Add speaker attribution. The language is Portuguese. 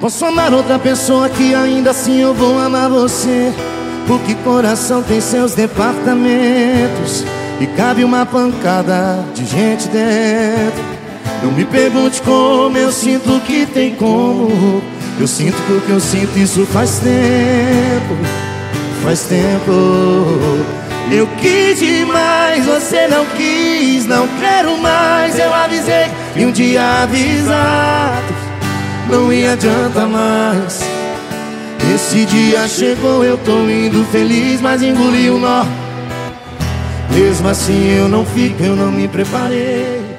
Speaker 1: Posso amar outra pessoa que ainda assim eu vou amar você, porque coração tem seus departamentos e cabe uma pancada de gente dentro. Não me pergunte como eu sinto que tem como. Eu sinto porque eu sinto, isso faz tempo. Faz tempo. Eu quis demais, você não quis. Não quero mais, eu avisei e um dia avisado não ia adiantar mais. Esse dia chegou, eu tô indo feliz, mas engoli o nó. Mesmo assim eu não fico, eu não me preparei.